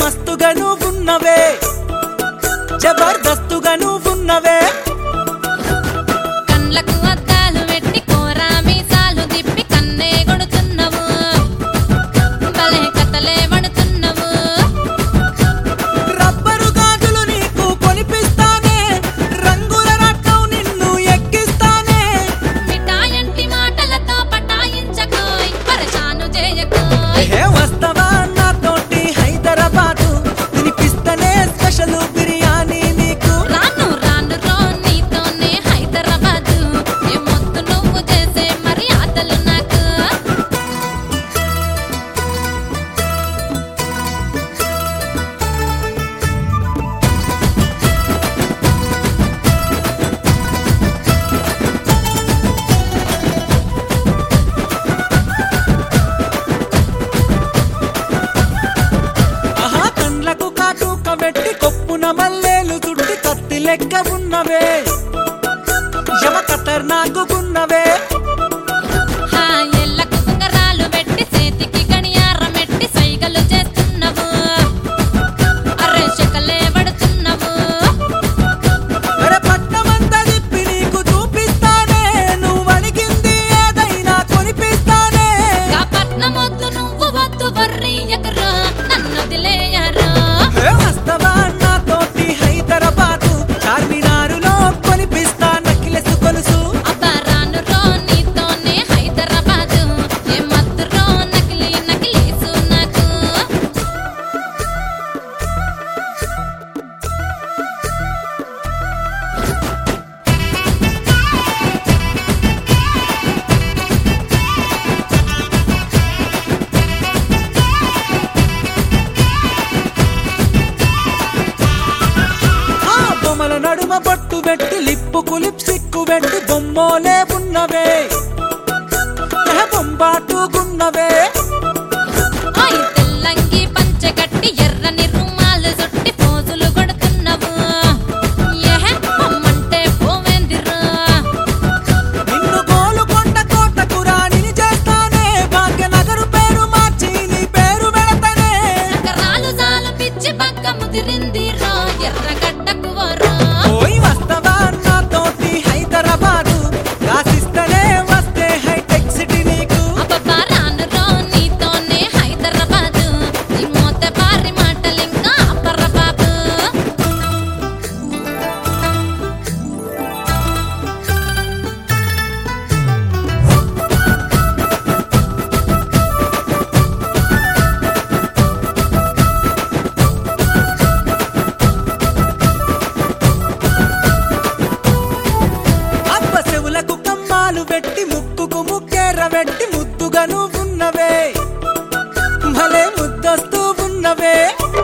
మస్తుగా నువ్వున్నవే జబర్దస్తుగా నువ్వున్నవే కళ్ళకు అద్దాలు పెట్టి కోరా మీసాలు తిప్పి కన్నే కొడుతున్నావు భలే కథలే పడుతున్నావు రబ్బరు గాజులు నీకు కొనిపిస్తానే రంగుల రత్నం నిన్ను ఎక్కిస్తానే మిఠాయంటి మాటలతో పటాయించకోయ్ పరేషాను చేయకోయ్ ఏ వస్తవా నాతోటి హైదరాబాదు తినిపిస్తనే స్పెషల్ బిర్యానీ నీకు రాను రాను రో నీతోనే హైదరాబాదు ఏ మొత్తు నువ్వు చేసే మర్యాదలు నాకు ఆహా కండ్లకు కాటుక పెట్టి కొప్పున మల్లేలు చుట్టి కత్తి లెక్క ఉన్నవే యమ ఖతర్నాకున్నవే హా ఎల్లకు ఉంగరాలు పెట్టి చేతికి గడియారం పెట్టి సైగలు చేస్తున్నావు అరే శకలే పడుతున్నావు అరే పట్టమంతా తిప్పి నీకు చూపిస్తానే నువ్వు అడిగింది ఏదైనా కొనిపిస్తానే గా పట్నం వద్దు నువ్వు వద్దు వర్రి ఎకరా నన్ను వదిలేయరా ఏ వస్తవా నాతోటి హైదరాబాదు చార్మినారులో కొనిపిస్తా నక్లెస్ గొలుసు అబ్బా రాను రో నీతోనే హైదరాబాదు ఏ మత్తు రో నకిలీ నకిలీసు నాకు ఆ బొమ్మల నడుమ బొట్టు పెట్టి లిప్పుకు లిప్సిక్కు పెట్టి బొమ్మోలే ఉన్నవే బొంబాటుగున్నవే ఓయ్ తెల్లంగి పంచె కట్టి ఎర్రని రుమాలు చుట్టి పోజులు కొడుతున్నావు ఏహే పొమ్మంటే పోవేందిరా నిన్ను గోలుకొండ కోటకు రాణిని చేస్తానే భాగ్యనగరు పేరు మార్చి నీ పేరు పెడతానే నగరాలు జాలు పిచ్చి పక్క ముదిరిందిరా ఎర్రగడ్డకు వరా ఓయ్ వస్తవా నాతోటి హైదరాబాదు రాసిస్తనే వస్తే హైటెక్ సిటీ నీకు అబ్బబ్బా రాను రో నీతోనే హైదరాబాదు ఈ మోత బారి మాటలింకా పర్రబాబు అబ్బ చెవులకు కమ్మాలు పెట్టి ముక్కుకు ముక్కేర పెట్టి ముద్దుగా నువ్వున్నవే భలే ముద్దొస్తూ ఉన్నవే